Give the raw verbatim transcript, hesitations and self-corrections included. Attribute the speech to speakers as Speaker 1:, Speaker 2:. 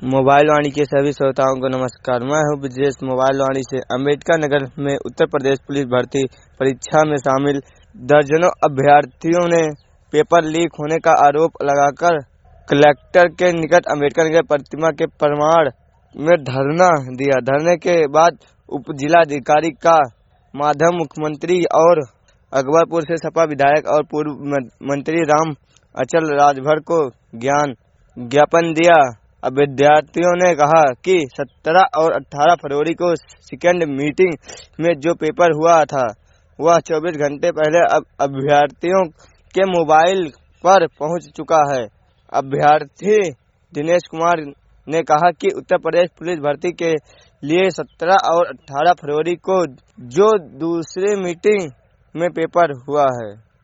Speaker 1: Mobile वाणी के सभी श्रोताओं को नमस्कार। मैं हूं ब्रजेश मोबाइल वाणी से। अम्बेडकर नगर में उत्तर प्रदेश पुलिस भर्ती परीक्षा में शामिल दर्जनों अभ्यर्थियों ने पेपर लीक होने का आरोप लगाकर कलेक्टर के निकट अम्बेडकर नगर प्रतिमा के प्रमाण में धरना दिया। धरने के बाद उप जिलाधिकारी का माध्यम मुख्यमंत्री और अकबरपुर से सपा विधायक और पूर्व मंत्री राम अचल राजभर को ज्ञान ज्ञापन दिया। अब विद्यार्थियों ने कहा कि सत्रह और अठारह फरवरी को सेकेंड मीटिंग में जो पेपर हुआ था वह चौबीस घंटे पहले अब अभ्यर्थियों के मोबाइल पर पहुंच चुका है। अभ्यर्थी दिनेश कुमार ने कहा कि उत्तर प्रदेश पुलिस भर्ती के लिए सत्रह और अठारह फरवरी को जो दूसरी मीटिंग में पेपर हुआ है